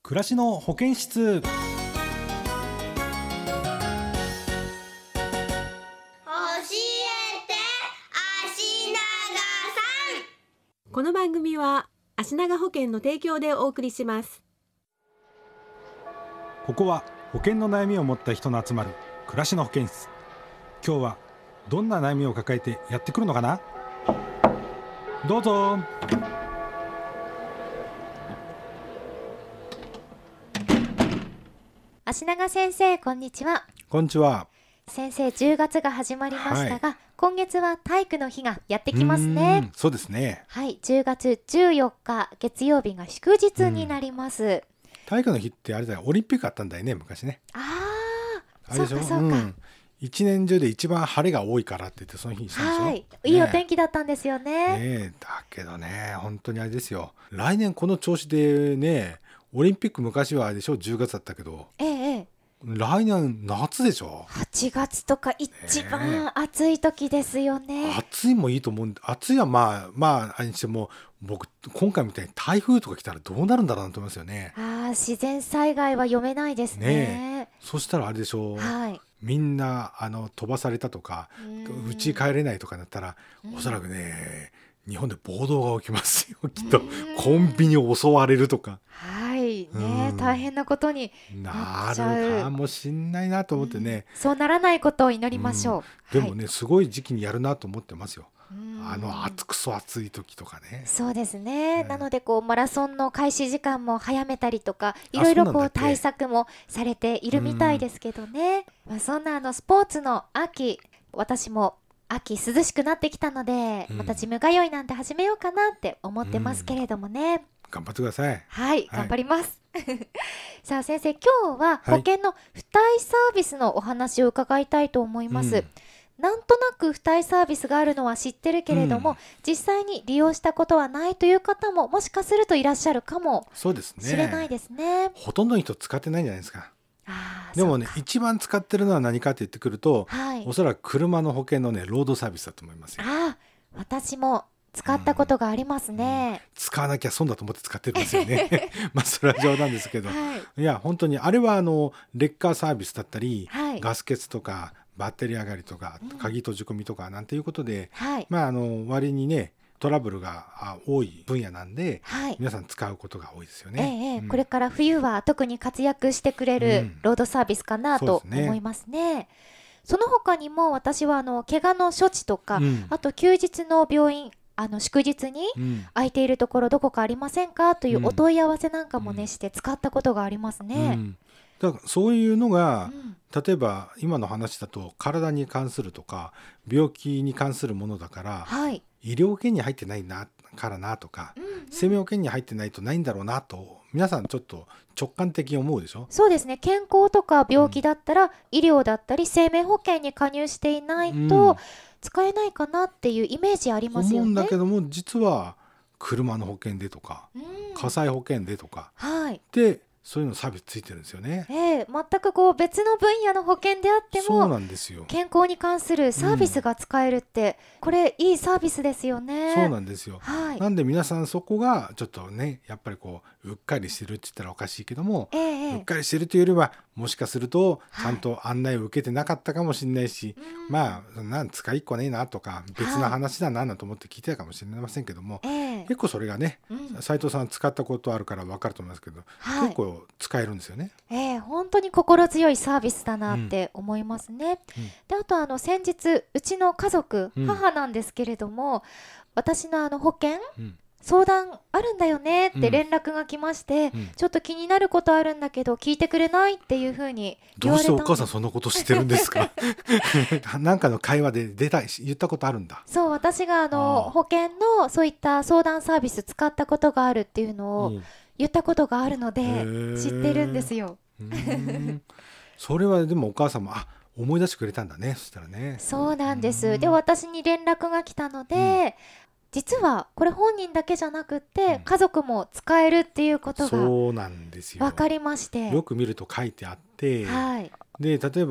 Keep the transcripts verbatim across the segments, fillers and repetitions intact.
暮らしの保健室。 教えて足長さん。 この番組は足長保険の提供でお送りします。 ここは保険の悩みを持った人の集まる暮らしの保健室。今日はどんな悩みを抱えてやってくるのかな。どうぞ。 足長先生、こんにちは。 こんにちは。 先生、じゅうがつが始まりましたが、 はい、 今月は体育の日がやってきますね。 そうですね。 はい、じゅうがつじゅうよっか月曜日が祝日になります。 体育の日ってあれだよ、オリンピックあったんだよね、昔ね。 ああ、 あれでしょ。 そうかそうか、うん、 一年中で一番晴れが多いからって言ってその日にしたんでしょ。 はい、いいお天気だったんですよね。 ね、だけどね、本当にあれですよ、来年この調子でね、オリンピック昔はあれでしょ、じゅうがつだったけど、 ええ、 来年夏でしょ。 はちがつとか一番暑い時ですよね。 暑いもいいと思うんで、暑いはまあまああれにしても、僕今回みたいに台風とか来たらどうなるんだろうなと思いますよね。 ああ、自然災害は読めないです ね, ねえ。そしたらあれでしょう、はい、みんなあの飛ばされたとか家帰れないとかなったら、おそらくね、日本で暴動が起きますよきっと。コンビニ襲われるとか、 はいね、大変なことになっちゃう、 なるかもしんないなと思ってね、 うん、そうならないことを祈りましょう、うん、でもね、はい、すごい時期にやるなと思ってますよ。あの暑くそ暑い時とかね。 そうですね、ね、なのでこうマラソンの開始時間も早めたりとか、いろいろこう対策もされているみたいですけどね。まあ、そんなあのスポーツの秋、私も秋涼しくなってきたので、うん、またジム通いなんて始めようかなって思ってますけれどもね、うん、 頑張ってください。 はい、はい、頑張りますさあ先生、今日は保険の付帯サービスのお話を伺いたいと思います、うん、なんとなく付帯サービスがあるのは知ってるけれども、うん、実際に利用したことはないという方ももしかするといらっしゃるかもしれないですね。 ほとんどの人使ってないんじゃないですか。でもね、一番使ってるのは何かって言ってくると、はい、おそらく車の保険のね、ロードサービスだと思いますよ。 ああ、私も使ったことがありますね、うんうん、 使わなきゃ損だと思って使ってるんですよねまあそれは冗談ですけど、はい、いや本当にあれはあのレッカーサービスだったり、はい、ガス欠とかバッテリー上がりとか、うん、鍵閉じ込みとかなんていうことで、はい、まああの割にねトラブルが多い分野なんで、はい、皆さん使うことが多いですよね、 ええうん、これから冬は特に活躍してくれるロードサービスかなと思いますね、うん、そ, すねその他にも私はあの怪我の処置とか、うん、あと休日の病院、あの祝日に空いているところどこかありませんかというお問い合わせなんかもね、うん、して使ったことがありますね、うん、 だからそういうのが、うん、例えば今の話だと体に関するとか病気に関するものだから、はい、医療保険に入ってないなからなとか、うんうん、生命保険に入ってないとないんだろうなと皆さんちょっと直感的に思うでしょ。 そうですね、健康とか病気だったら、うん、医療だったり生命保険に加入していないと、うん、使えないかなっていうイメージありますよね。 思うんだけども、実は車の保険でとか、うん、火災保険でとか、はい、でそういうのサービスついてるんですよね、 えー、全くこう別の分野の保険であってもそうなんですよ、 健康に関するサービスが使えるって、うん、これいいサービスですよね。 そうなんですよ、はい、なんで皆さんそこがちょっとね、やっぱりこううっかりしてるって言ったらおかしいけども、えー、うっかりしてるというよりはもしかするとちゃんと案内を受けてなかったかもしれないし、はい、まあなん使いっこねえなとか別な話だなと思って聞いてたかもしれませんけども、はい、結構それがね、斉、うん、藤さん使ったことあるから分かると思いますけど、はい、結構使えるんですよね。 えー、本当に心強いサービスだなって思いますね、うんうん、であとあの先日うちの家族、うん、母なんですけれども、私のあの保険、うん相談あるんだよねって連絡が来まして、うん、ちょっと気になることあるんだけど聞いてくれないっていう風に言われた。 どうしてお母さんそんなことしてるんですかなんかの会話で出た言ったことあるんだ。 そう、私があのあ保険のそういった相談サービス使ったことがあるっていうのを言ったことがあるので知ってるんですよ。 うーんそれはでもお母さんもあ思い出してくれたんだね。そしたらね。 そうなんです。で私に連絡が来たので、うん実はこれ本人だけじゃなくって、うん、家族も使えるっていうことが分かりまして、 よく見ると書いてあって、はい、で例えば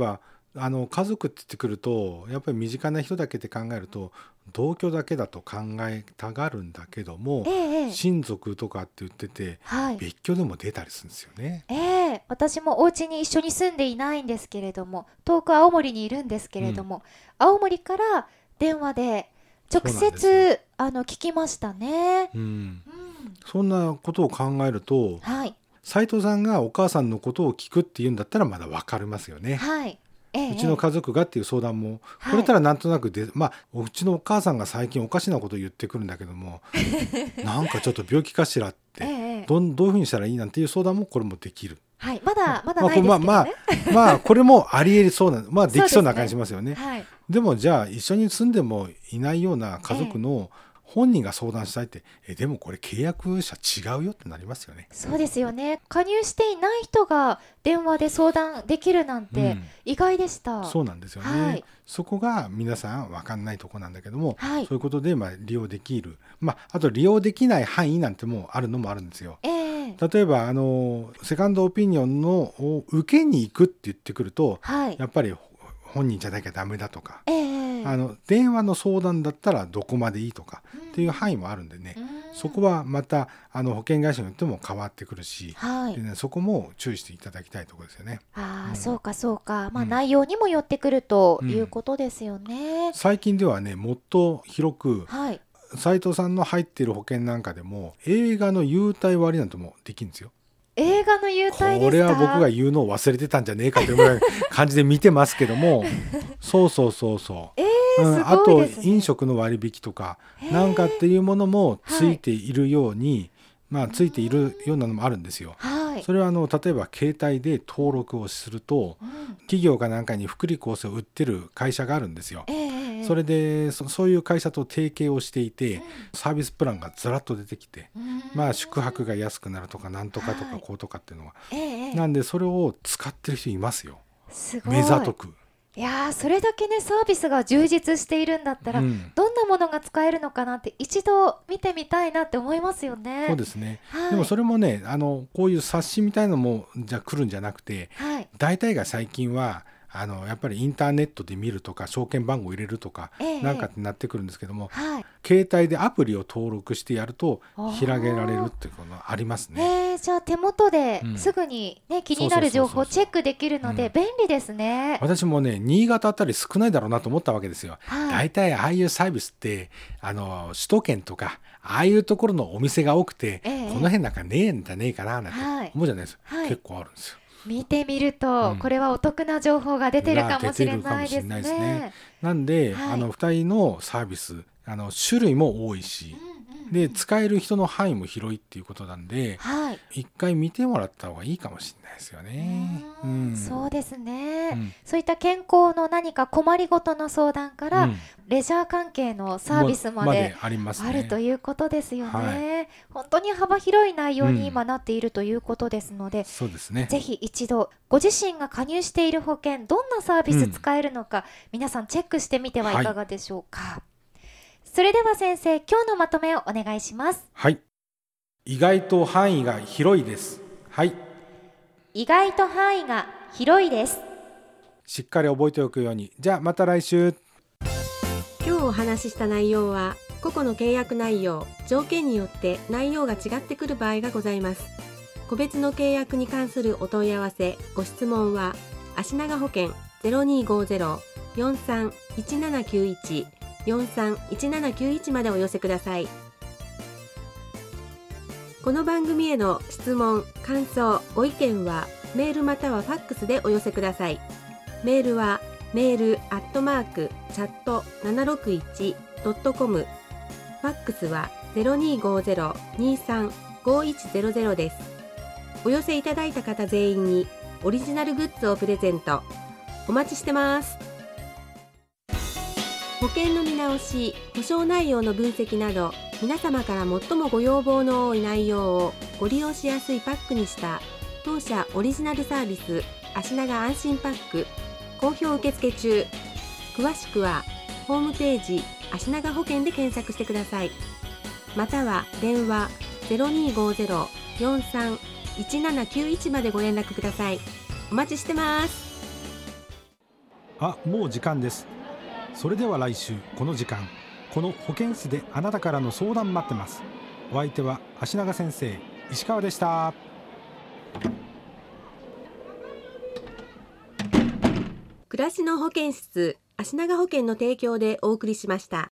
あの家族って言ってくるとやっぱり身近な人だけで考えると同居だけだと考えたがるんだけども、ええ、親族とかって言ってて、はい、別居でも出たりするんですよね。 ええ、私もお家に一緒に住んでいないんですけれども、遠く青森にいるんですけれども、うん、青森から電話で直接あの聞きましたね、うんうん、 そんなことを考えると、はい、斉藤さんがお母さんのことを聞くっていうんだったらまだ分かりますよね、はい、ええ、うちの家族がっていう相談もこれたらなんとなくで、はい、まあうちのお母さんが最近おかしなことを言ってくるんだけどもなんかちょっと病気かしらって、ええ、ど, どういうふうにしたらいいなんていう相談もこれもできる、 はい、まだまだないですけどね、 まあまあまあ、まあこれもありえそうな、まあできそうな感じしますよね。で, ね、はい、でもじゃあ一緒に住んでもいないような家族の本人が相談したいって、ええ、でもこれ契約者違うよってなりますよね。 そうですよね。加入していない人が電話で相談できるなんて意外でした、 うん、そうなんですよね、はい、そこが皆さん分かんないとこなんだけども、はい、そういうことでまあ利用できる、まあ、あと利用できない範囲なんてもあるのもあるんですよ、えー、例えばあのセカンドオピニオンのを受けに行くって言ってくると、はい、やっぱり本人じゃなきゃダメだとか、えー、あの電話の相談だったらどこまでいいとかっていう範囲もあるんでね、うん、そこはまたあの保険会社によっても変わってくるし、はい、でね、そこも注意していただきたいところですよね。 あ、うん、そうかそうか、まあ、内容にもよってくるということですよね、うん、 最近ではねもっと広く、はい、斉藤さんの入っている保険なんかでも映画の優待割なんてもできるんですよ。 映画の優待ですか。 これは僕が言うのを忘れてたんじゃねえかというぐらい感じで見てますけどもそうそうそうそう、えーうん、あと飲食の割引とかなんかっていうものもついているように、はい、まあついているようなのもあるんですよ、はい、それはあの例えば携帯で登録をすると、うん、企業かなんかに福利厚生を売ってる会社があるんですよ、えーそれで そ, そういう会社と提携をしていて、うん、サービスプランがずらっと出てきて、うん、まあ宿泊が安くなるとかなんとかとかこうとかっていうのが、はい、なんでそれを使ってる人いますよ。 すごい。 目ざとく。 いやー、それだけねサービスが充実しているんだったら、うん、どんなものが使えるのかなって一度見てみたいなって思いますよね。 そうですね、はい、でもそれもねあのこういう冊子みたいなのもじゃ来るんじゃなくて、はい、大体が最近はあのやっぱりインターネットで見るとか証券番号入れるとか、ええ、なんかってなってくるんですけども、はい、携帯でアプリを登録してやると開けられるっていうのがありますね。 えー、じゃあ手元ですぐに、ねうん、気になる情報をチェックできるので便利ですね。 私もね新潟あたり少ないだろうなと思ったわけですよ、はい、大体ああいうサービスってあの首都圏とかああいうところのお店が多くて、ええ、この辺なんかねえんじゃねえかななんて思うじゃないですか、はい、結構あるんですよ。 見てみると、うん、これはお得な情報が出てるかもしれないですね。ですね。 なんで、はい、あのふたりのサービスあの種類も多いし、うんうんうん、で使える人の範囲も広いっていうことなんで、はい、一回見てもらった方がいいかもしれないですよね。 うん、そうですね、うん、そういった健康の何か困りごとの相談から、うん、レジャー関係のサービスまであるということですよね、はい、本当に幅広い内容に今なっているということですので、うん、 そうですね、 ぜひ一度ご自身が加入している保険どんなサービス使えるのか、うん、皆さんチェックしてみてはいかがでしょうか、はい、それでは先生今日のまとめをお願いします。 はい、意外と範囲が広いです。はい、 意外と範囲が広いです。 しっかり覚えておくように。じゃあまた来週。 今日お話しした内容は個々の契約内容条件によって内容が違ってくる場合がございます。個別の契約に関するお問い合わせご質問は足長保険 ゼロにーごーゼロ よんさん いちななきゅういち よんさん いちななきゅういちまでお寄せください。この番組への質問、感想、ご意見はメールまたはファックスでお寄せください。メールはメールアットマークチャットななろくいちドットコム、ファックスは ゼロにーごーゼロ にーさん ごーいちゼロゼロ です。お寄せいただいた方全員にオリジナルグッズをプレゼント。お待ちしてます。保険の見直し、保証内容の分析など皆様から最もご要望の多い内容をご利用しやすいパックにした当社オリジナルサービス足長安心パック好評受付中。詳しくはホームページ足長保険で検索してください。または電話 ゼロにーごーゼロ よんさん いちななきゅういちまでご連絡ください。お待ちしてます。 あ、もう時間です。それでは来週この時間、この保健室であなたからの相談待ってます。お相手は足長先生、石川でした。 暮らしの保健室、足長保健の提供でお送りしました。